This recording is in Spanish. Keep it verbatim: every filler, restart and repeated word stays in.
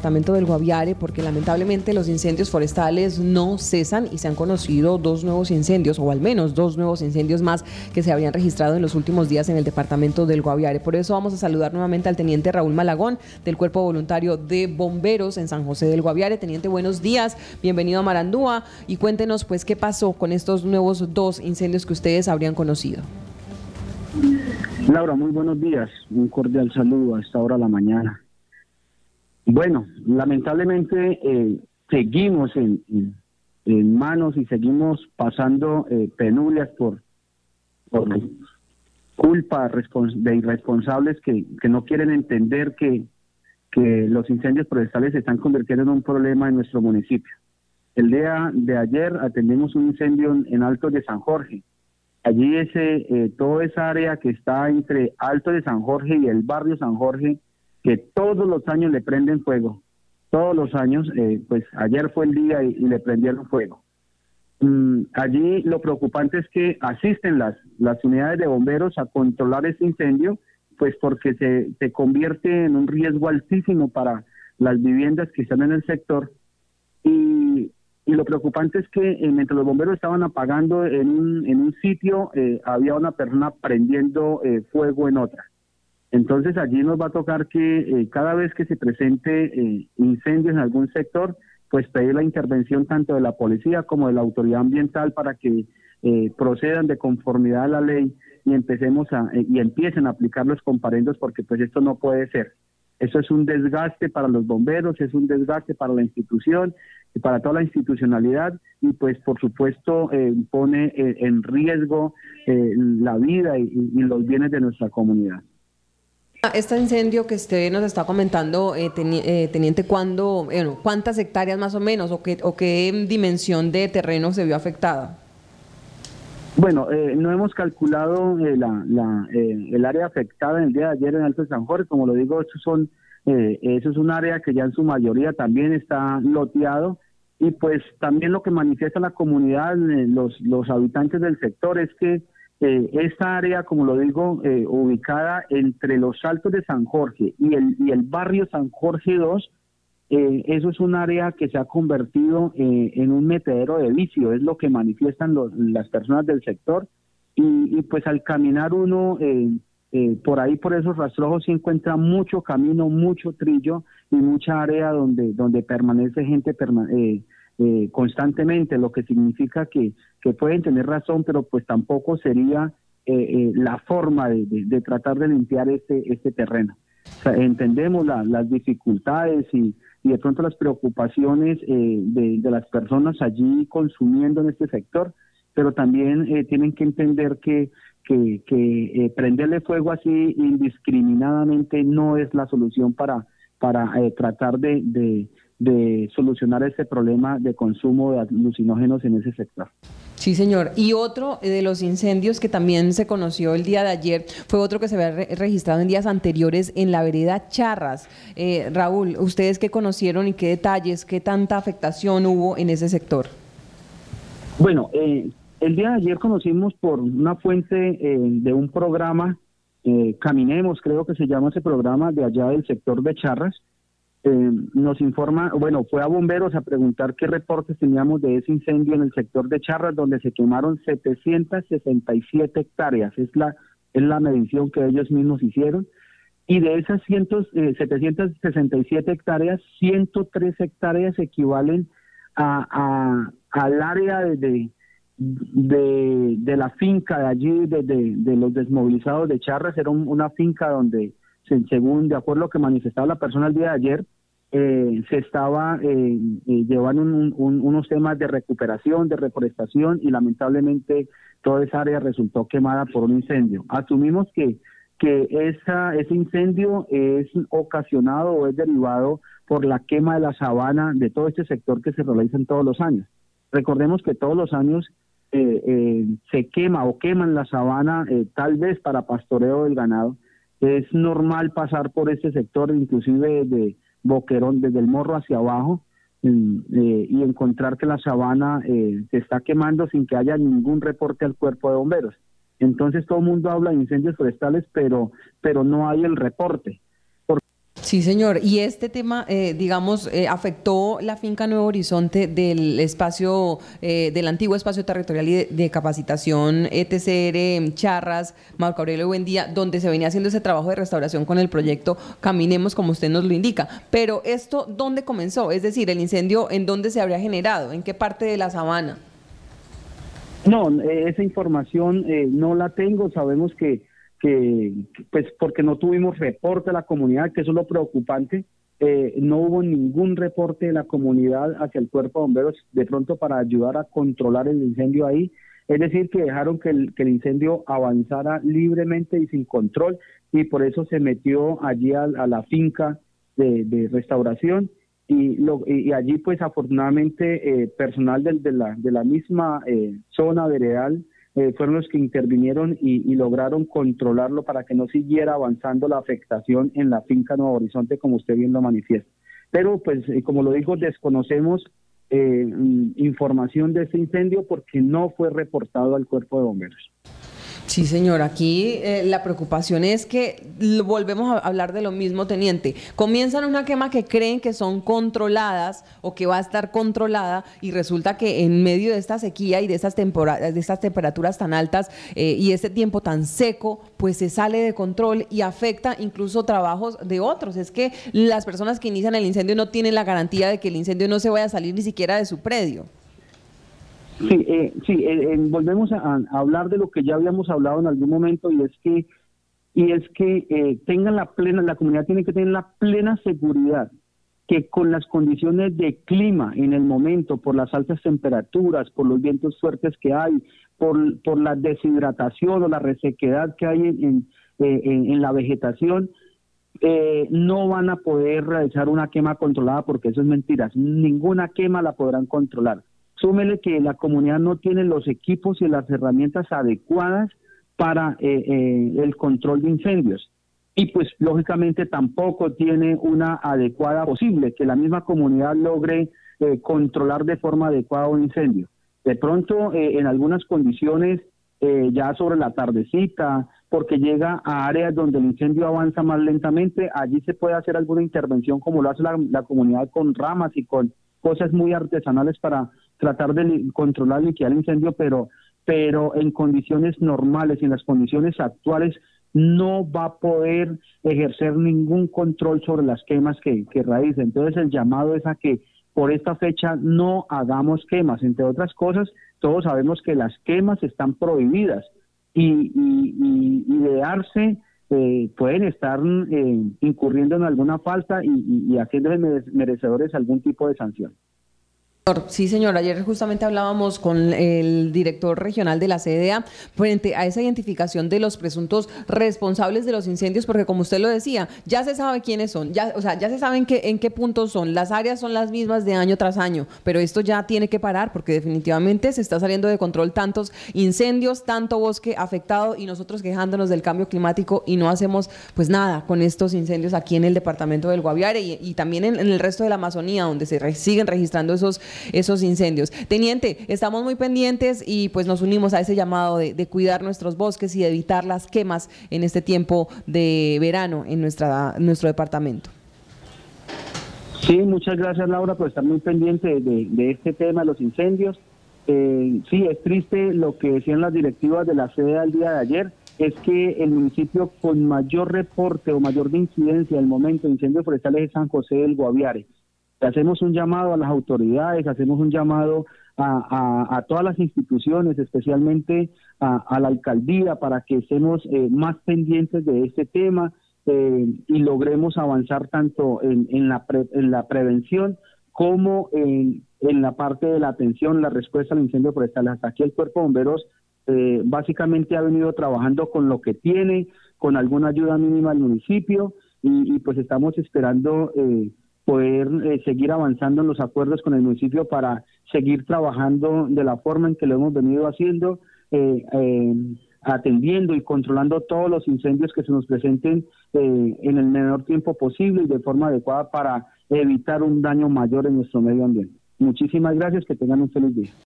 departamento del Guaviare, porque lamentablemente los incendios forestales no cesan y se han conocido dos nuevos incendios, o al menos dos nuevos incendios más que se habrían registrado en los últimos días en el departamento del Guaviare. Por eso vamos a saludar nuevamente al teniente Raúl Malagón, del Cuerpo Voluntario de Bomberos en San José del Guaviare. Teniente, buenos días, bienvenido a Marandúa, y cuéntenos pues qué pasó con estos nuevos dos incendios que ustedes habrían conocido. Laura, muy buenos días, un cordial saludo a esta hora de la mañana. Bueno, lamentablemente eh, seguimos en, en, en manos y seguimos pasando eh, penurias por, por culpa de irresponsables que, que no quieren entender que, que los incendios forestales se están convirtiendo en un problema en nuestro municipio. El día de ayer atendimos un incendio en, en Altos de San Jorge. Allí ese, eh, toda esa área que está entre Alto de San Jorge y el barrio San Jorge, que todos los años le prenden fuego, todos los años, eh, pues ayer fue el día y, y le prendieron fuego. Mm, allí lo preocupante es que asisten las, las unidades de bomberos a controlar ese incendio, pues porque se, se convierte en un riesgo altísimo para las viviendas que están en el sector. Y Y lo preocupante es que eh, mientras los bomberos estaban apagando en un, en un sitio, eh, había una persona prendiendo eh, fuego en otra. Entonces allí nos va a tocar que eh, cada vez que se presente eh, incendios en algún sector, pues pedir la intervención tanto de la policía como de la autoridad ambiental para que eh, procedan de conformidad a la ley y empecemos a eh, y empiecen a aplicar los comparendos, porque pues esto no puede ser. Eso es un desgaste para los bomberos, es un desgaste para la institución y para toda la institucionalidad, y pues por supuesto eh, pone eh, en riesgo eh, la vida y, y los bienes de nuestra comunidad. Este incendio que usted nos está comentando, eh, teni eh, teniente, ¿cuándo, eh, cuántas hectáreas más o menos, o qué, o qué dimensión de terreno se vio afectada? Bueno, eh, no hemos calculado eh, la, la, eh, el área afectada en el día de ayer en Alto de San Jorge. Como lo digo, eso, son, eh, eso es un área que ya en su mayoría también está loteado, y pues también lo que manifiesta la comunidad, eh, los, los habitantes del sector, es que eh, esta área, como lo digo, eh, ubicada entre los Altos de San Jorge y el, y el barrio San Jorge dos, Eh, eso es un área que se ha convertido eh, en un metedero de vicio, es lo que manifiestan los, las personas del sector, y, y pues al caminar uno eh, eh, por ahí, por esos rastrojos, se encuentra mucho camino, mucho trillo y mucha área donde, donde permanece gente perma eh, eh, constantemente, lo que significa que, que pueden tener razón, pero pues tampoco sería eh, eh, la forma de, de, de tratar de limpiar este, este terreno. O sea, entendemos la, las dificultades y, y de pronto las preocupaciones eh, de, de las personas allí consumiendo en este sector, pero también eh, tienen que entender que, que, que eh, prenderle fuego así indiscriminadamente no es la solución para, para eh, tratar de, de, de solucionar este problema de consumo de alucinógenos en ese sector. Sí, señor. Y otro de los incendios que también se conoció el día de ayer fue otro que se había re registrado en días anteriores en la vereda Charras. Eh, Raúl, ¿ustedes qué conocieron y qué detalles, qué tanta afectación hubo en ese sector? Bueno, eh, el día de ayer conocimos por una fuente eh, de un programa, eh, Caminemos, creo que se llama ese programa, de allá del sector de Charras. Eh, nos informa, bueno, fue a bomberos a preguntar qué reportes teníamos de ese incendio en el sector de Charras, donde se quemaron setecientas sesenta y siete hectáreas, es la, es la medición que ellos mismos hicieron, y de esas cien, eh, setecientas sesenta y siete hectáreas, ciento tres hectáreas equivalen a, a, al área de, de, de, de la finca de allí, de, de, de los desmovilizados de Charras. Era un, una finca donde, según de acuerdo a lo que manifestaba la persona el día de ayer, eh, se estaba eh, eh, llevando un, un, unos temas de recuperación, de reforestación, y lamentablemente toda esa área resultó quemada por un incendio. Asumimos que, que esa, ese incendio es ocasionado o es derivado por la quema de la sabana de todo este sector que se realiza todos los años. Recordemos que todos los años eh, eh, se quema o queman la sabana, eh, tal vez para pastoreo del ganado. Es normal pasar por este sector, inclusive de Boquerón, desde el Morro hacia abajo, eh, y encontrar que la sabana eh, se está quemando sin que haya ningún reporte al cuerpo de bomberos. Entonces todo el mundo habla de incendios forestales, pero, pero no hay el reporte. Sí. Sí, señor. Y este tema, eh, digamos, eh, afectó la finca Nuevo Horizonte del espacio, eh, del antiguo espacio territorial y de, de capacitación E T C R Charras, Marco Aurelio Buendía, donde se venía haciendo ese trabajo de restauración con el proyecto Caminemos, como usted nos lo indica. Pero esto, ¿dónde comenzó? Es decir, el incendio, ¿en dónde se habría generado? ¿En qué parte de la sabana? No, eh, esa información eh, no la tengo. Sabemos que que pues porque no tuvimos reporte de la comunidad, que eso es lo preocupante. Eh, no hubo ningún reporte de la comunidad hacia el cuerpo de bomberos de pronto para ayudar a controlar el incendio ahí, es decir, que dejaron que el, que el incendio avanzara libremente y sin control, y por eso se metió allí a, a la finca de, de restauración, y, lo, y, y allí pues afortunadamente eh, personal de, de, la, de la misma eh, zona veredal Eh, fueron los que intervinieron y, y lograron controlarlo para que no siguiera avanzando la afectación en la finca Nuevo Horizonte, como usted bien lo manifiesta. Pero, pues, eh, como lo digo, desconocemos eh, información de ese incendio porque no fue reportado al cuerpo de bomberos. Sí, señor, aquí eh, la preocupación es que volvemos a hablar de lo mismo, teniente. Comienzan una quema que creen que son controladas o que va a estar controlada, y resulta que en medio de esta sequía y de estas temporadas, de estas temperaturas tan altas eh, y este tiempo tan seco, pues se sale de control y afecta incluso trabajos de otros. Es que las personas que inician el incendio no tienen la garantía de que el incendio no se vaya a salir ni siquiera de su predio. Sí, eh, sí eh, eh, volvemos a, a hablar de lo que ya habíamos hablado en algún momento, y es que y es que eh, tengan la plena, la comunidad tiene que tener la plena seguridad que con las condiciones de clima en el momento, por las altas temperaturas, por los vientos fuertes que hay, por, por la deshidratación o la resequedad que hay en, en, eh, en, en la vegetación, eh, no van a poder realizar una quema controlada, porque eso es mentira. Ninguna quema la podrán controlar. Súmele que la comunidad no tiene los equipos y las herramientas adecuadas para eh, eh, el control de incendios. Y pues lógicamente tampoco tiene una adecuada posible que la misma comunidad logre eh, controlar de forma adecuada un incendio. De pronto, eh, en algunas condiciones, eh, ya sobre la tardecita, porque llega a áreas donde el incendio avanza más lentamente, allí se puede hacer alguna intervención, como lo hace la, la comunidad con ramas y con cosas muy artesanales para tratar de controlar y liquidar el incendio, pero, pero en condiciones normales y en las condiciones actuales no va a poder ejercer ningún control sobre las quemas que, que realiza. Entonces el llamado es a que por esta fecha no hagamos quemas. Entre otras cosas, todos sabemos que las quemas están prohibidas, y, y, y, y de darse eh, pueden estar eh, incurriendo en alguna falta y, y, y haciéndose merecedores algún tipo de sanción. Sí, señor. Ayer justamente hablábamos con el director regional de la C D A frente a esa identificación de los presuntos responsables de los incendios, porque como usted lo decía, ya se sabe quiénes son, ya, o sea, ya se sabe en qué, en qué puntos son, las áreas son las mismas de año tras año, pero esto ya tiene que parar porque definitivamente se está saliendo de control tantos incendios, tanto bosque afectado y nosotros quejándonos del cambio climático y no hacemos pues nada con estos incendios aquí en el departamento del Guaviare y, y también en, en el resto de la Amazonía, donde se re, siguen registrando esos esos incendios. Teniente, estamos muy pendientes y pues nos unimos a ese llamado de, de cuidar nuestros bosques y de evitar las quemas en este tiempo de verano en nuestra nuestro departamento. Sí, muchas gracias, Laura, por estar muy pendiente de, de este tema de los incendios. Eh, sí, es triste lo que decían las directivas de la C D A el día de ayer, es que el municipio con mayor reporte o mayor de incidencia al momento de incendios forestales es San José del Guaviare. Hacemos un llamado a las autoridades, hacemos un llamado a, a, a todas las instituciones, especialmente a, a la alcaldía, para que estemos eh, más pendientes de este tema eh, y logremos avanzar tanto en, en, la pre, en la prevención como en, en la parte de la atención, la respuesta al incendio forestal. Hasta aquí el Cuerpo de Bomberos eh, básicamente ha venido trabajando con lo que tiene, con alguna ayuda mínima al municipio, y, y pues estamos esperando Eh, poder eh, seguir avanzando en los acuerdos con el municipio para seguir trabajando de la forma en que lo hemos venido haciendo, eh, eh, atendiendo y controlando todos los incendios que se nos presenten eh, en el menor tiempo posible y de forma adecuada para evitar un daño mayor en nuestro medio ambiente. Muchísimas gracias, que tengan un feliz día.